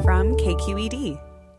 from KQED.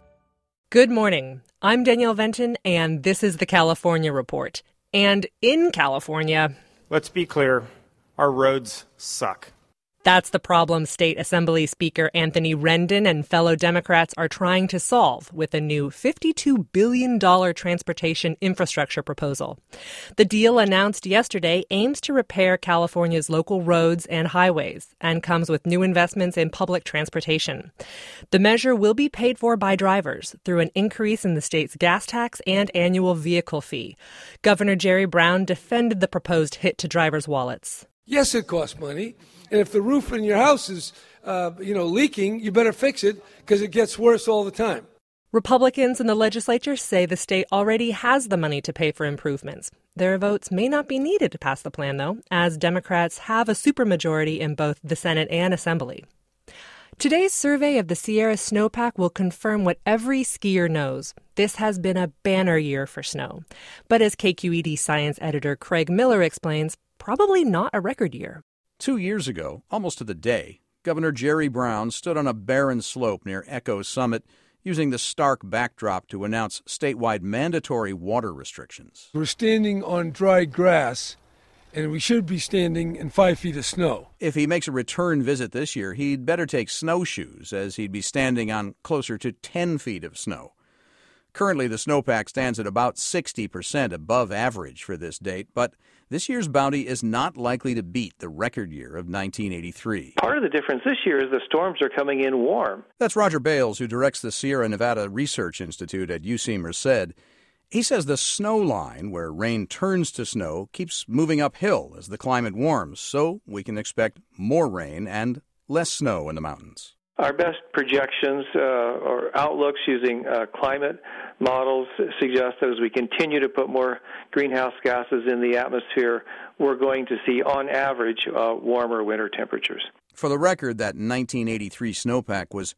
Good morning. I'm Danielle Venton, and this is the California Report. And in California, let's be clear, our roads suck. That's the problem State Assembly Speaker Anthony Rendon and fellow Democrats are trying to solve with a new $52 billion transportation infrastructure proposal. The deal announced yesterday aims to repair California's local roads and highways and comes with new investments in public transportation. The measure will be paid for by drivers through an increase in the state's gas tax and annual vehicle fee. Governor Jerry Brown defended the proposed hit to drivers' wallets. Yes, it costs money. And if the roof in your house is, leaking, you better fix it because it gets worse all the time. Republicans in the legislature say the state already has the money to pay for improvements. Their votes may not be needed to pass the plan, though, as Democrats have a supermajority in both the Senate and Assembly. Today's survey of the Sierra Snowpack will confirm what every skier knows. This has been a banner year for snow. But as KQED science editor Craig Miller explains, probably not a record year. 2 years ago, almost to the day, Governor Jerry Brown stood on a barren slope near Echo Summit using the stark backdrop to announce statewide mandatory water restrictions. We're standing on dry grass, and we should be standing in 5 feet of snow. If he makes a return visit this year, he'd better take snowshoes, as he'd be standing on closer to 10 feet of snow. Currently, the snowpack stands at about 60% above average for this date, but this year's bounty is not likely to beat the record year of 1983. Part of the difference this year is the storms are coming in warm. That's Roger Bales, who directs the Sierra Nevada Research Institute at UC Merced. He says the snow line, where rain turns to snow, keeps moving uphill as the climate warms, so we can expect more rain and less snow in the mountains. Our best projections or outlooks using climate models suggest that as we continue to put more greenhouse gases in the atmosphere, we're going to see, on average, warmer winter temperatures. For the record, that 1983 snowpack was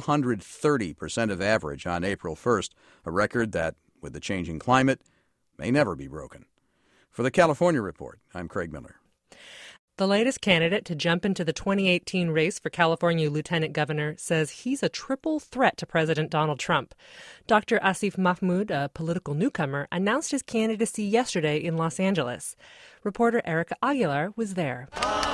230% of average on April 1st, a record that, with the changing climate, may never be broken. For the California Report, I'm Craig Miller. The latest candidate to jump into the 2018 race for California Lieutenant Governor says he's a triple threat to President Donald Trump. Dr. Asif Mahmood, a political newcomer, announced his candidacy yesterday in Los Angeles. Reporter Erica Aguilar was there.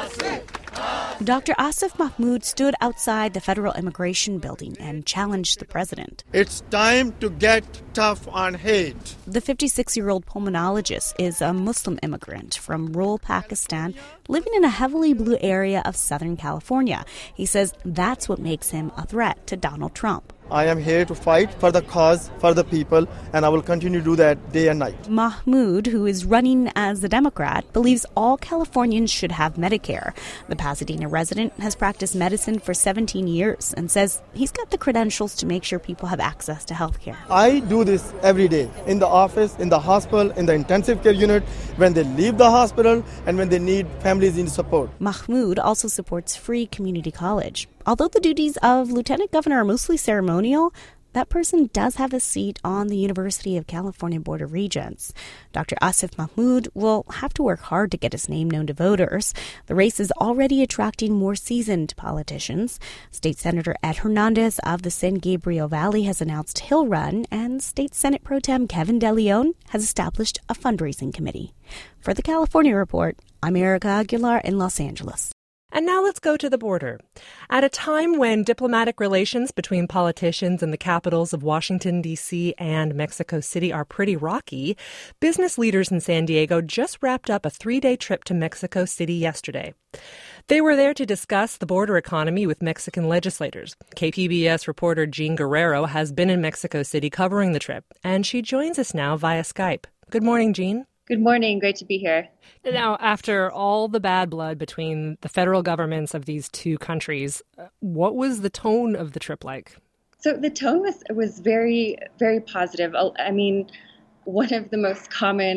Dr. Asif Mahmood stood outside the federal immigration building and challenged the president. It's time to get tough on hate. The 56-year-old pulmonologist is a Muslim immigrant from rural Pakistan living in a heavily blue area of Southern California. He says that's what makes him a threat to Donald Trump. I am here to fight for the cause, for the people, and I will continue to do that day and night. Mahmood, who is running as a Democrat, believes all Californians should have Medicare. The Pasadena resident has practiced medicine for 17 years and says he's got the credentials to make sure people have access to health care. I do this every day, in the office, in the hospital, in the intensive care unit, when they leave the hospital, and when they need families in support. Mahmood also supports free community college. Although the duties of lieutenant governor are mostly ceremonial, that person does have a seat on the University of California Board of Regents. Dr. Asif Mahmood will have to work hard to get his name known to voters. The race is already attracting more seasoned politicians. State Senator Ed Hernandez of the San Gabriel Valley has announced he'll run, and State Senate Pro Tem Kevin DeLeon has established a fundraising committee. For the California Report, I'm Erica Aguilar in Los Angeles. And now let's go to the border. At a time when diplomatic relations between politicians in the capitals of Washington, D.C. and Mexico City are pretty rocky, business leaders in San Diego just wrapped up a 3-day trip to Mexico City yesterday. They were there to discuss the border economy with Mexican legislators. KPBS reporter Jean Guerrero has been in Mexico City covering the trip, and she joins us now via Skype. Good morning, Jean. Good morning. Great to be here. Now, after all the bad blood between the federal governments of these two countries, what was the tone of the trip like? So the tone was very, very positive. I mean, one of the most common,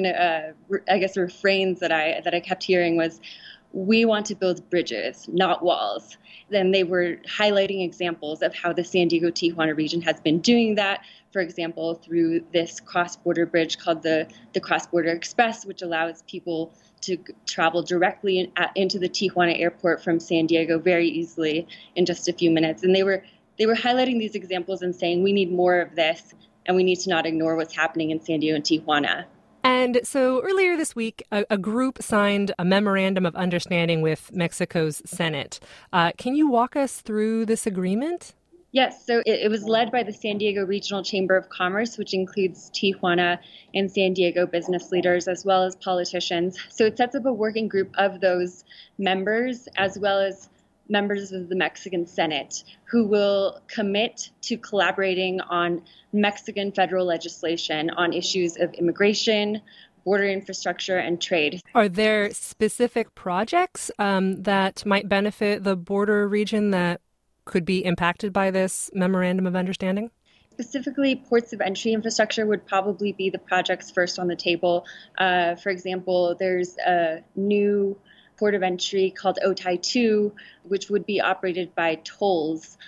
refrains that I kept hearing was, "We want to build bridges, not walls." Then they were highlighting examples of how the San Diego-Tijuana region has been doing that. For example, through this cross-border bridge called the Cross-Border Express, which allows people to travel directly into the Tijuana airport from San Diego very easily in just a few minutes. And they were they were highlighting these examples and saying we need more of this, and we need to not ignore what's happening in San Diego and Tijuana. And so earlier this week, a group signed a memorandum of understanding with Mexico's Senate. Can you walk us through this agreement? Yes, so it was led by the San Diego Regional Chamber of Commerce, which includes Tijuana and San Diego business leaders, as well as politicians. So it sets up a working group of those members, as well as members of the Mexican Senate, who will commit to collaborating on Mexican federal legislation on issues of immigration, border infrastructure, and trade. Are there specific projects that might benefit the border region that could be impacted by this memorandum of understanding? Specifically, ports of entry infrastructure would probably be the projects first on the table. For example, there's a new port of entry called Otay 2, which would be operated by tolls.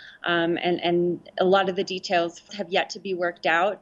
And a lot of the details have yet to be worked out.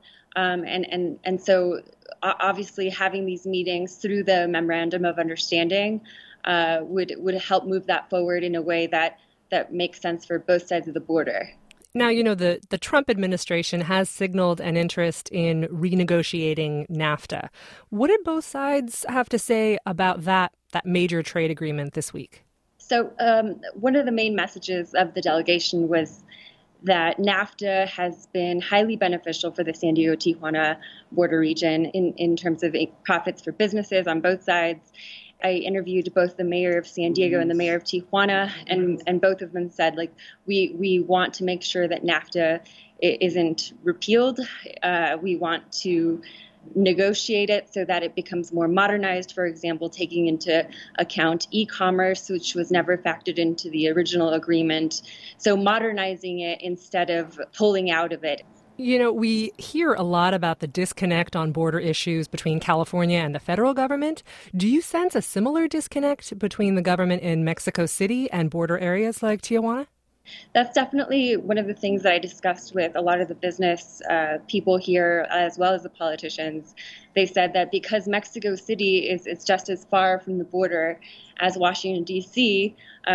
And so obviously having these meetings through the Memorandum of Understanding would help move that forward in a way that makes sense for both sides of the border. Now, you know, the Trump administration has signaled an interest in renegotiating NAFTA. What did both sides have to say about that major trade agreement this week? So one of the main messages of the delegation was that NAFTA has been highly beneficial for the San Diego-Tijuana border region in terms of profits for businesses on both sides. I interviewed both the mayor of San Diego and the mayor of Tijuana, and both of them said, like, we want to make sure that NAFTA isn't repealed. We want to negotiate it so that it becomes more modernized, for example, taking into account e-commerce, which was never factored into the original agreement. So modernizing it instead of pulling out of it. You know, we hear a lot about the disconnect on border issues between California and the federal government. Do you sense a similar disconnect between the government in Mexico City and border areas like Tijuana? That's definitely one of the things that I discussed with a lot of the business people here, as well as the politicians. They said that because Mexico City is just as far from the border as Washington, D.C.,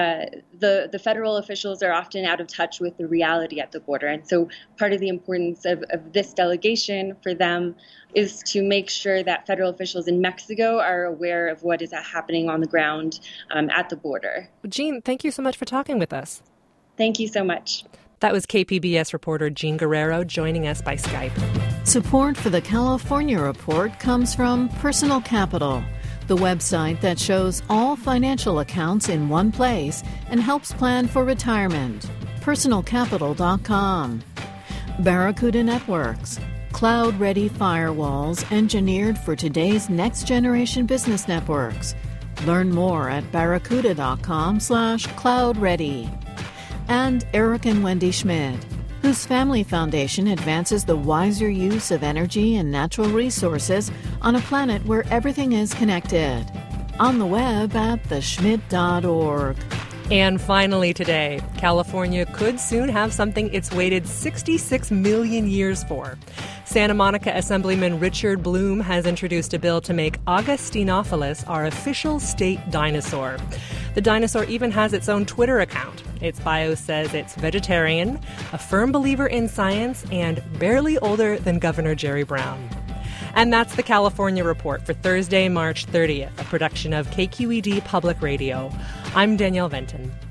the federal officials are often out of touch with the reality at the border. And so part of the importance of this delegation for them is to make sure that federal officials in Mexico are aware of what is happening on the ground at the border. Jean, thank you so much for talking with us. Thank you so much. That was KPBS reporter Jean Guerrero joining us by Skype. Support for the California Report comes from Personal Capital, the website that shows all financial accounts in one place and helps plan for retirement. PersonalCapital.com. Barracuda Networks, cloud-ready firewalls engineered for today's next-generation business networks. Learn more at barracuda.com/cloud-ready. And Eric and Wendy Schmidt, whose family foundation advances the wiser use of energy and natural resources on a planet where everything is connected. On the web at theschmidt.org. And finally today, California could soon have something it's waited 66 million years for. Santa Monica Assemblyman Richard Bloom has introduced a bill to make Augustinophilus our official state dinosaur. The dinosaur even has its own Twitter account. Its bio says it's vegetarian, a firm believer in science, and barely older than Governor Jerry Brown. And that's the California Report for Thursday, March 30th, a production of KQED Public Radio. I'm Danielle Venton.